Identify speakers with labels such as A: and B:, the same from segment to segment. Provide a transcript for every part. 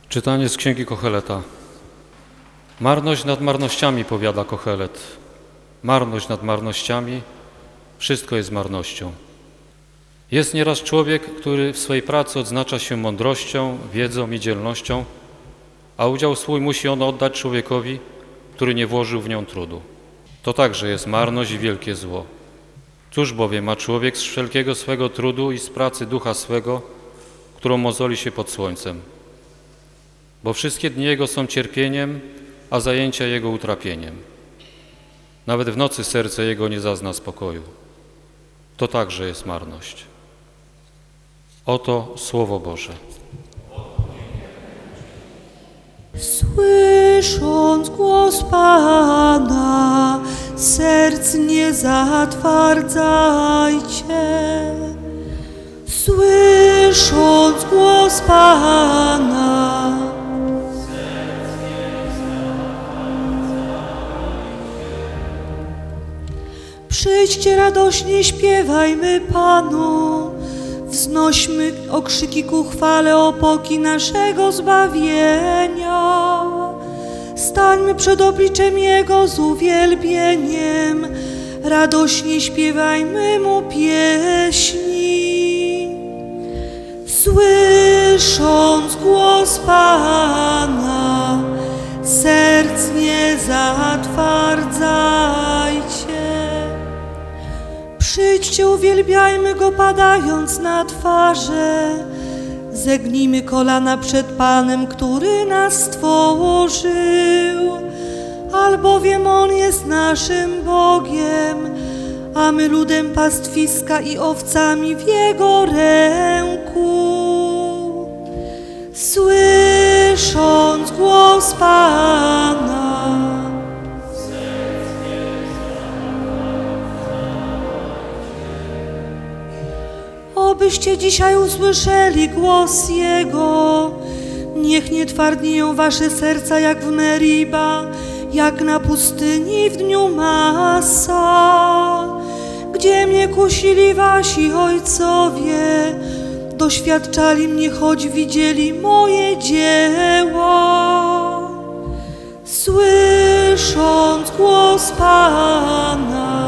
A: Czytanie z Księgi Kocheleta. Marność nad marnościami, powiada Kochelet. Marność nad marnościami, wszystko jest marnością. Jest nieraz człowiek, który w swej pracy odznacza się mądrością, wiedzą i dzielnością, a udział swój musi on oddać człowiekowi, który nie włożył w nią trudu. To także jest marność i wielkie zło. Cóż bowiem ma człowiek z wszelkiego swego trudu i z pracy ducha swego, którą mozoli się pod słońcem? Bo wszystkie dni jego są cierpieniem, a zajęcia jego utrapieniem. Nawet w nocy serce jego nie zazna spokoju. To także jest marność. Oto Słowo Boże.
B: Słysząc głos Pana, serc nie zatwardzajcie. Słysząc głos Pana, przyjdźcie radośnie, śpiewajmy Panu, wznośmy okrzyki ku chwale opoki naszego zbawienia. Stańmy przed obliczem Jego z uwielbieniem, radośnie śpiewajmy Mu pieśni. Słysząc głos Pana, serc nie zatwardzajcie. Przyjdźcie, uwielbiajmy Go, padając na twarze. Zegnijmy kolana przed Panem, który nas stworzył. Albowiem On jest naszym Bogiem, a my ludem pastwiska i owcami w Jego ręku. Słysząc głos Pana, obyście dzisiaj usłyszeli głos Jego. Niech nie twardnieją wasze serca jak w Meriba, jak na pustyni w dniu Massa, gdzie mnie kusili wasi ojcowie, doświadczali mnie, choć widzieli moje dzieła. Słysząc głos Pana,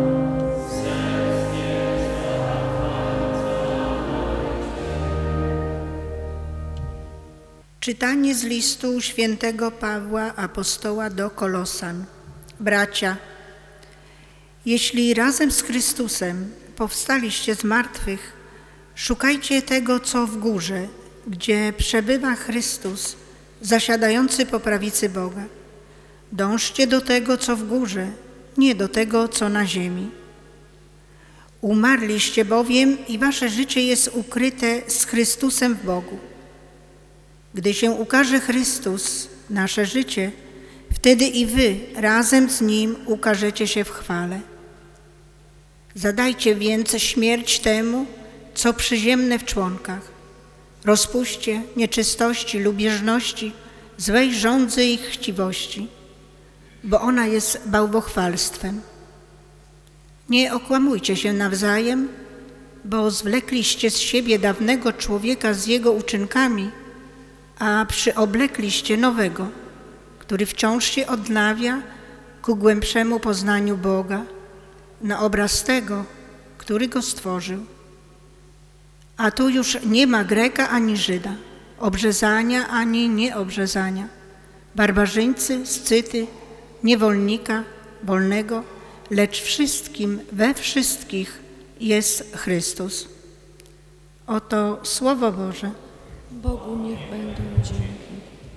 C: Czytanie z listu świętego Pawła apostoła do Kolosan. Bracia, jeśli razem z Chrystusem powstaliście z martwych, szukajcie tego, co w górze, gdzie przebywa Chrystus, zasiadający po prawicy Boga. Dążcie do tego, co w górze, nie do tego, co na ziemi. Umarliście bowiem i wasze życie jest ukryte z Chrystusem w Bogu. Gdy się ukaże Chrystus, nasze życie, wtedy i wy razem z Nim ukażecie się w chwale. Zadajcie więc śmierć temu, co przyziemne w członkach, rozpuście, nieczystości, lubieżności, złej żądzy i chciwości, bo ona jest bałwochwalstwem. Nie okłamujcie się nawzajem, bo zwlekliście z siebie dawnego człowieka z jego uczynkami, a przyoblekliście nowego, który wciąż się odnawia ku głębszemu poznaniu Boga, na obraz tego, który go stworzył. A tu już nie ma Greka ani Żyda, obrzezania ani nieobrzezania, barbarzyńcy, Scyty, niewolnika, wolnego, lecz wszystkim, we wszystkich jest Chrystus. Oto Słowo Boże.
B: Bogu niech będą dzięki.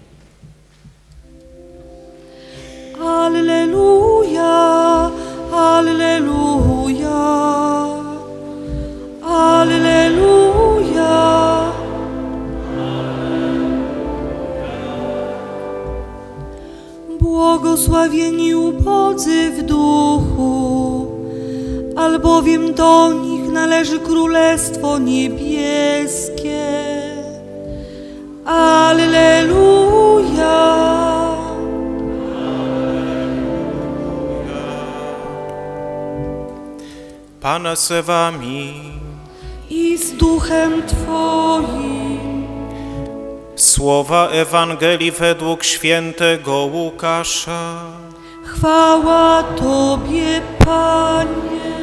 B: Alleluja, alleluja, alleluja. Błogosławieni ubodzy w duchu, albowiem do nich należy Królestwo Niebieskie. Alleluja.
D: Pan z wami
B: I z duchem Twoim.
D: Słowo Słowa Ewangelii według świętego Łukasza.
B: Chwała Tobie, Panie.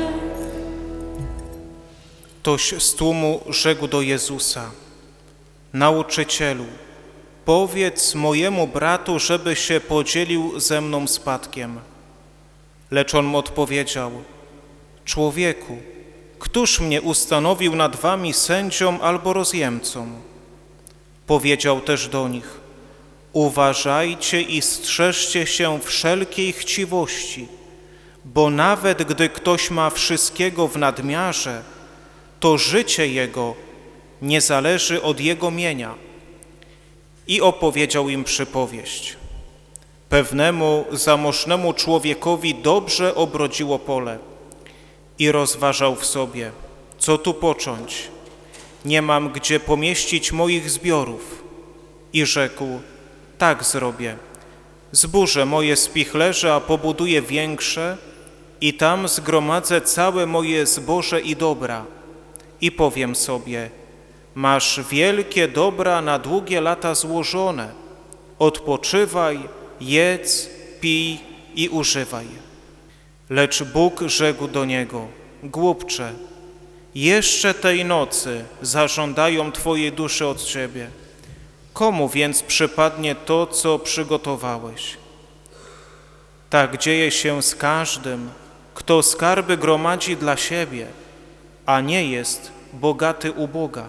D: Ktoś z tłumu rzekł do Jezusa: Nauczycielu, powiedz mojemu bratu, żeby się podzielił ze mną spadkiem. Lecz on mu odpowiedział: Człowieku, któż mnie ustanowił nad wami sędzią albo rozjemcą? Powiedział też do nich: Uważajcie i strzeżcie się wszelkiej chciwości, bo nawet gdy ktoś ma wszystkiego w nadmiarze, to życie jego nie zależy od jego mienia. I opowiedział im przypowieść. Pewnemu zamożnemu człowiekowi dobrze obrodziło pole i rozważał w sobie, co tu począć. Nie mam gdzie pomieścić moich zbiorów. I rzekł: tak zrobię. Zburzę moje spichlerze, a pobuduję większe i tam zgromadzę całe moje zboże i dobra. I powiem sobie: masz wielkie dobra na długie lata złożone. Odpoczywaj, jedz, pij i używaj. Lecz Bóg rzekł do niego: głupcze, jeszcze tej nocy zażądają twojej duszy od ciebie. Komu więc przypadnie to, co przygotowałeś? Tak dzieje się z każdym, kto skarby gromadzi dla siebie, a nie jest bogaty u Boga.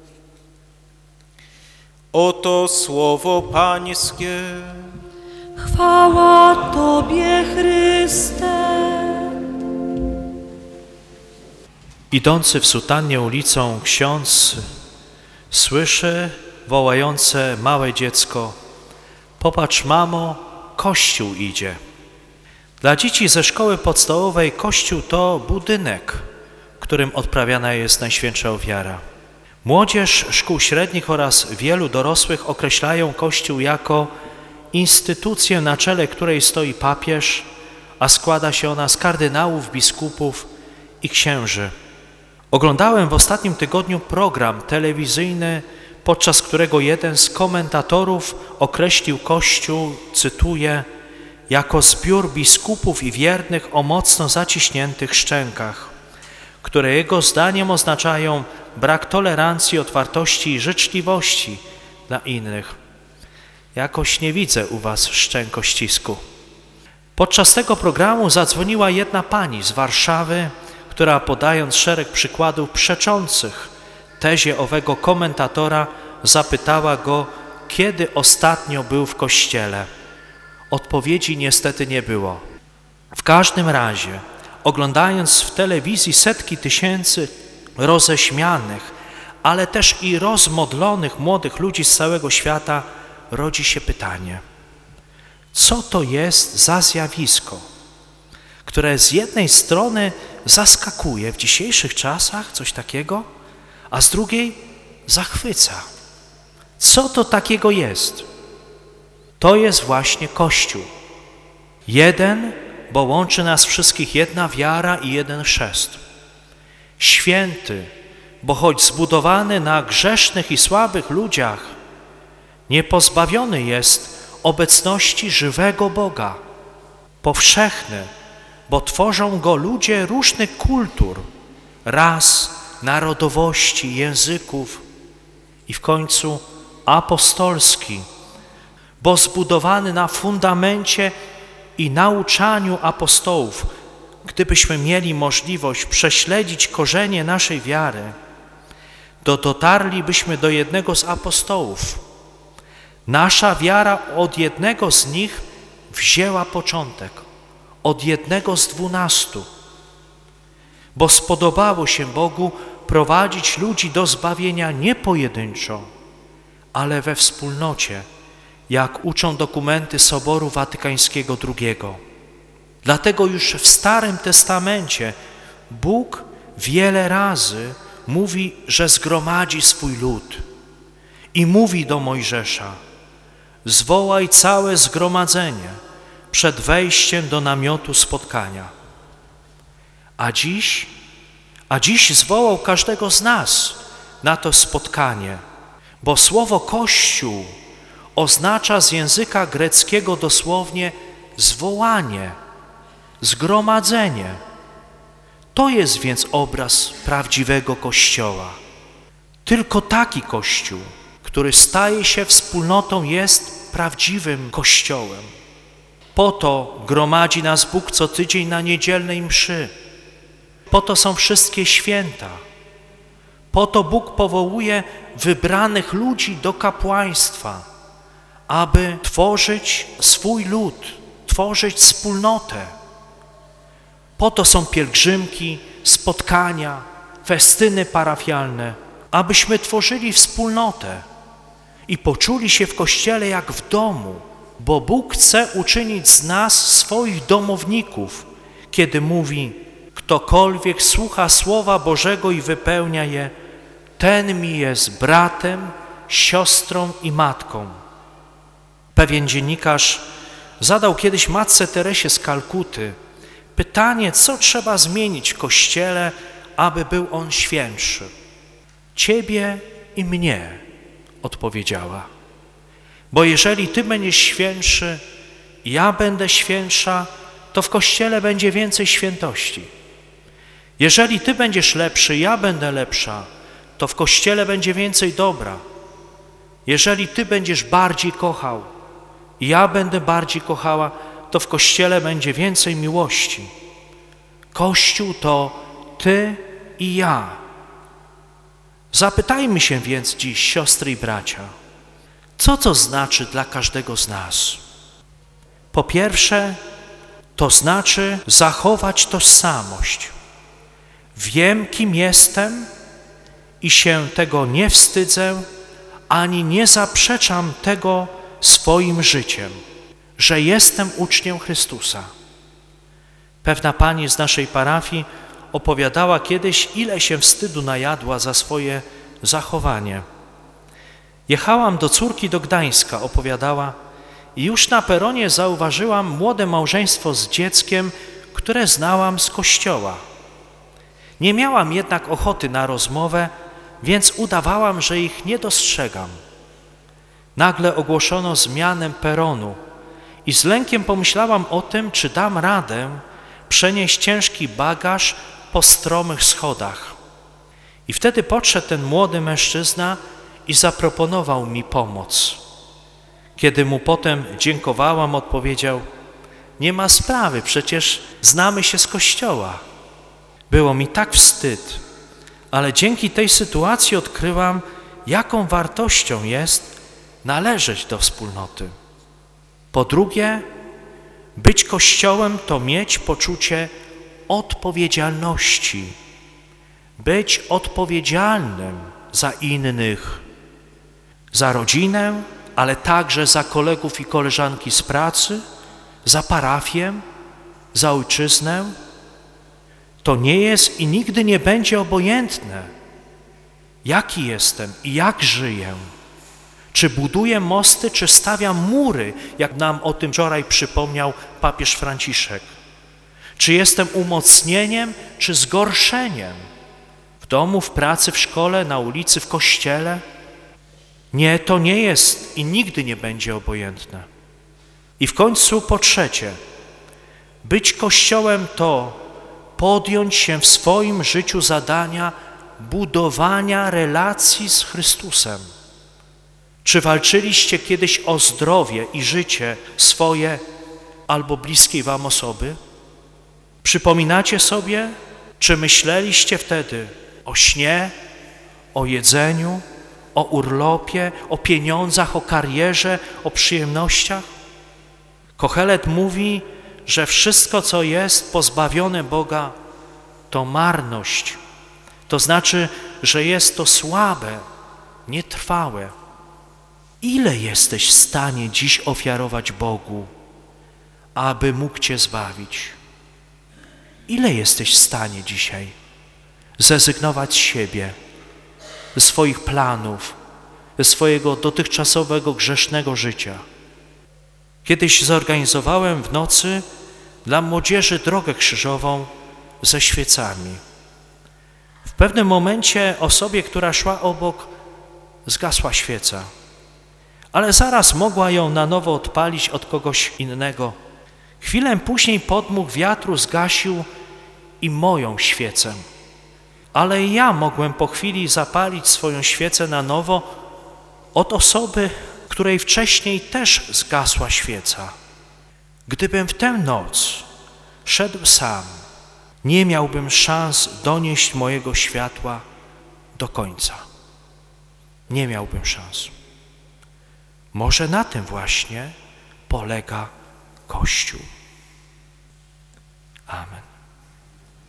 D: Oto słowo Pańskie.
B: Chwała Tobie, Chryste.
E: Idący w sutannie ulicą ksiądz słyszy wołające małe dziecko: popatrz, mamo, kościół idzie. Dla dzieci ze szkoły podstawowej kościół to budynek, w którym odprawiana jest Najświętsza Ofiara. Młodzież szkół średnich oraz wielu dorosłych określają kościół jako instytucję, na czele której stoi papież, a składa się ona z kardynałów, biskupów i księży. Oglądałem w ostatnim tygodniu program telewizyjny, podczas którego jeden z komentatorów określił Kościół, cytuję, jako zbiór biskupów i wiernych o mocno zaciśniętych szczękach, które jego zdaniem oznaczają brak tolerancji, otwartości i życzliwości dla innych. Jakoś nie widzę u was szczękościsku. Podczas tego programu zadzwoniła jedna pani z Warszawy, która podając szereg przykładów przeczących tezie owego komentatora, zapytała go, kiedy ostatnio był w kościele. Odpowiedzi niestety nie było. W każdym razie, oglądając w telewizji setki tysięcy roześmianych, ale też i rozmodlonych młodych ludzi z całego świata, rodzi się pytanie: co to jest za zjawisko, które z jednej strony zaskakuje w dzisiejszych czasach, coś takiego, a z drugiej zachwyca? Co to takiego jest? To jest właśnie Kościół. Jeden, bo łączy nas wszystkich jedna wiara i jeden chrzest. Święty, bo choć zbudowany na grzesznych i słabych ludziach, niepozbawiony jest obecności żywego Boga. Powszechny, bo tworzą go ludzie różnych kultur, ras, narodowości, języków. I w końcu apostolski, bo zbudowany na fundamencie i nauczaniu apostołów. Gdybyśmy mieli możliwość prześledzić korzenie naszej wiary, to dotarlibyśmy do jednego z apostołów. Nasza wiara od jednego z nich wzięła początek, od jednego z 12, bo spodobało się Bogu prowadzić ludzi do zbawienia nie pojedynczo, ale we wspólnocie, jak uczą dokumenty Soboru Watykańskiego II. Dlatego już w Starym Testamencie Bóg wiele razy mówi, że zgromadzi swój lud i mówi do Mojżesza: zwołaj całe zgromadzenie przed wejściem do namiotu spotkania. A dziś zwołał każdego z nas na to spotkanie, bo słowo Kościół oznacza z języka greckiego dosłownie zwołanie, zgromadzenie. To jest więc obraz prawdziwego Kościoła. Tylko taki Kościół, który staje się wspólnotą, jest prawdziwym Kościołem. Po to gromadzi nas Bóg co tydzień na niedzielnej mszy. Po to są wszystkie święta. Po to Bóg powołuje wybranych ludzi do kapłaństwa, aby tworzyć swój lud, tworzyć wspólnotę. Po to są pielgrzymki, spotkania, festyny parafialne, abyśmy tworzyli wspólnotę i poczuli się w Kościele jak w domu, bo Bóg chce uczynić z nas swoich domowników, kiedy mówi: ktokolwiek słucha Słowa Bożego i wypełnia je, ten mi jest bratem, siostrą i matką. Pewien dziennikarz zadał kiedyś matce Teresie z Kalkuty pytanie, co trzeba zmienić w Kościele, aby był on świętszy. Ciebie i mnie, odpowiedziała. Bo jeżeli Ty będziesz świętszy, ja będę świętsza, to w Kościele będzie więcej świętości. Jeżeli Ty będziesz lepszy, ja będę lepsza, to w Kościele będzie więcej dobra. Jeżeli Ty będziesz bardziej kochał, ja będę bardziej kochała, to w Kościele będzie więcej miłości. Kościół to Ty i ja. Zapytajmy się więc dziś, siostry i bracia, co to znaczy dla każdego z nas? Po pierwsze, to znaczy zachować tożsamość. Wiem, kim jestem i się tego nie wstydzę, ani nie zaprzeczam tego swoim życiem, że jestem uczniem Chrystusa. Pewna pani z naszej parafii opowiadała kiedyś, ile się wstydu najadła za swoje zachowanie. Jechałam do córki do Gdańska, opowiadała, i już na peronie zauważyłam młode małżeństwo z dzieckiem, które znałam z kościoła. Nie miałam jednak ochoty na rozmowę, więc udawałam, że ich nie dostrzegam. Nagle ogłoszono zmianę peronu i z lękiem pomyślałam o tym, czy dam radę przenieść ciężki bagaż po stromych schodach. I wtedy podszedł ten młody mężczyzna i zaproponował mi pomoc. Kiedy mu potem dziękowałam, odpowiedział: nie ma sprawy, przecież znamy się z kościoła. Było mi tak wstyd, ale dzięki tej sytuacji odkryłam, jaką wartością jest należeć do wspólnoty. Po drugie, być Kościołem to mieć poczucie odpowiedzialności, być odpowiedzialnym za innych, za rodzinę, ale także za kolegów i koleżanki z pracy, za parafię, za ojczyznę. To nie jest i nigdy nie będzie obojętne, jaki jestem i jak żyję. Czy buduję mosty, czy stawiam mury, jak nam o tym wczoraj przypomniał papież Franciszek. Czy jestem umocnieniem, czy zgorszeniem? W domu, w pracy, w szkole, na ulicy, w kościele? Nie, to nie jest i nigdy nie będzie obojętne. I w końcu po trzecie, być Kościołem to podjąć się w swoim życiu zadania budowania relacji z Chrystusem. Czy walczyliście kiedyś o zdrowie i życie swoje albo bliskiej wam osoby? Przypominacie sobie, czy myśleliście wtedy o śnie, o jedzeniu, o urlopie, o pieniądzach, o karierze, o przyjemnościach? Kohelet mówi, że wszystko, co jest pozbawione Boga, to marność. To znaczy, że jest to słabe, nietrwałe. Ile jesteś w stanie dziś ofiarować Bogu, aby mógł Cię zbawić? Ile jesteś w stanie dzisiaj zrezygnować z siebie, ze swoich planów, ze swojego dotychczasowego grzesznego życia? Kiedyś zorganizowałem w nocy dla młodzieży drogę krzyżową ze świecami. W pewnym momencie osobie, która szła obok, zgasła świeca. ale zaraz mogła ją na nowo odpalić od kogoś innego. Chwilę później podmuch wiatru zgasił i moją świecę. Ale ja mogłem po chwili zapalić swoją świecę na nowo od osoby, której wcześniej też zgasła świeca. Gdybym w tę noc szedł sam, nie miałbym szans donieść mojego światła do końca. Nie miałbym szans. Może na tym właśnie polega Kościół. Amen.